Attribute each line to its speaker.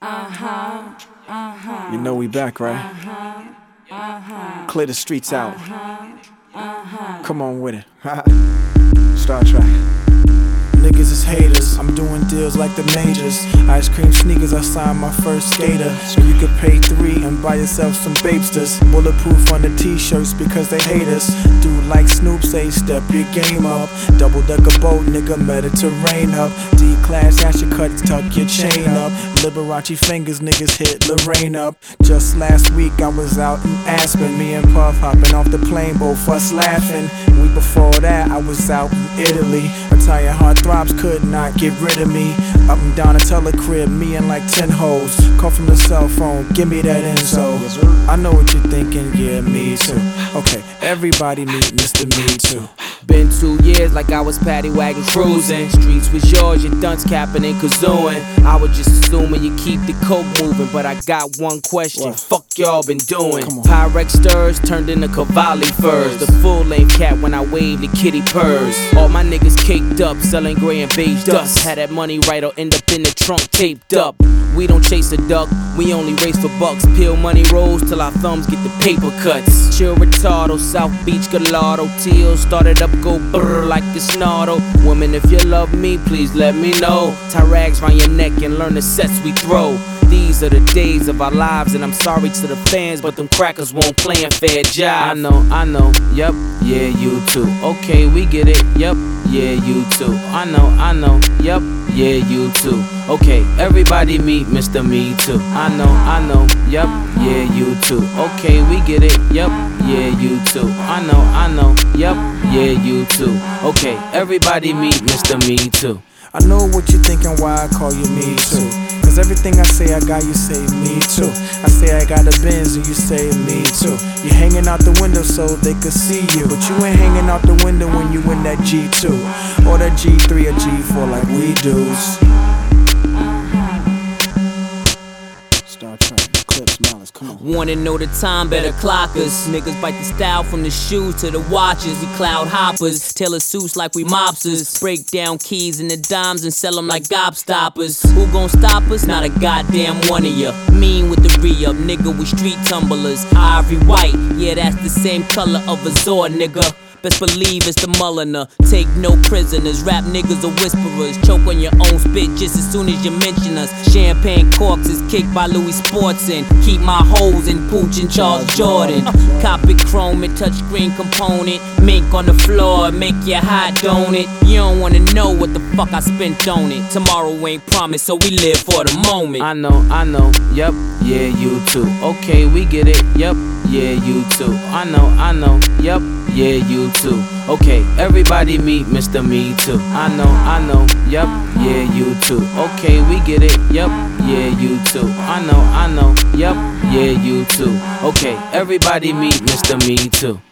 Speaker 1: You know we back, right? Clear the streets out. Come on with it. Star Trek. Niggas is haters, I'm doing deals like the majors. Ice cream sneakers, I signed my first skater. So you could pay $3 and buy yourself some Babesters. Bulletproof on the t-shirts because they hate us. Dude like Snoop say, step your game up. Double decker boat, nigga, Mediterranean up. D-class, ash your cuts, tuck your chain up. Liberace fingers, niggas hit Lorraine up. Just last week I was out in Aspen. Me and Puff hopping off the plane, both us laughing. Week before that I was out in Italy. Retired heartthrobs could not get rid of me. Up and down a telecrib, me and like 10 hoes. Call from the cell phone, give me that info. I know what you're thinking, yeah, me too. Okay, everybody meet Mr. Me Too.
Speaker 2: Been 2 years like I was paddy wagon cruising. Streets was yours, your dunce capping and kazooing. I was just assuming you keep the coke moving, but I got one question.
Speaker 1: What?
Speaker 2: Fuck y'all been doing? Pyrex stirs turned into Cavalli furs. The full length cat when I wave the kitty purrs. All my niggas caked up, selling gray and beige dust. Had that money right or end up in the trunk taped up. We don't chase a duck, we only race for bucks. Peel money rolls till our thumbs get the paper cuts. Chill retardo, South Beach Gallardo. Teal started up, go brrr like a snarl. Woman, if you love me, please let me know. Tie rags round your neck and learn the sets we throw. These are the days of our lives, and I'm sorry to the fans, but them crackers won't play a fair job. I know, yup, yeah, you too. Okay, we get it, yup, yeah, you too. I know, yup, yeah, you too. Okay, everybody meet Mr. Me Too. I know, yup, yeah, you too. Okay, we get it, yup, yeah, you too. I know, yup, yeah, you too. Okay, everybody meet Mr. Me Too.
Speaker 1: I know what you're thinking, why I call you Me Too. Cause everything I say I got, you say me too. I say I got a Benz and you say me too. You hanging out the window so they could see you, but you ain't hanging out the window when you in that G2 or that G3 or G4 like we do. Star Trek, Clips, Malice, come on.
Speaker 2: Wanna know the time, better clock us. Niggas bite the style from the shoes to the watches. We cloud hoppers, tailor suits like we mobsters. Break down keys and the dimes and sell them like gobstoppers. Who gon' stop us? Not a goddamn one of ya. Mean with the re-up, nigga, we street tumblers. Ivory white, yeah, that's the same color of a Zord, nigga. Best believe it's the Mulliner. Take no prisoners, rap niggas are whisperers. Choke on your own spit just as soon as you mention us. Champagne corks is kicked by Louis Sportson. Keep my hoes in Pooch and Charles Jordan. Copy chrome and touchscreen component. Mink on the floor, make you hot, don't it? You don't wanna know what the fuck I spent on it. Tomorrow ain't promised, so we live for the moment. I know, yup, yeah, you too. Okay, we get it, yup, yeah, you too. I know, yup, yeah, you too. Okay, everybody meet Mr. Me Too. I know, yup, yeah, you too. Okay, we get it, yup, yeah, you too. I know, yup, yeah, you too. Okay, everybody meet Mr. Me Too.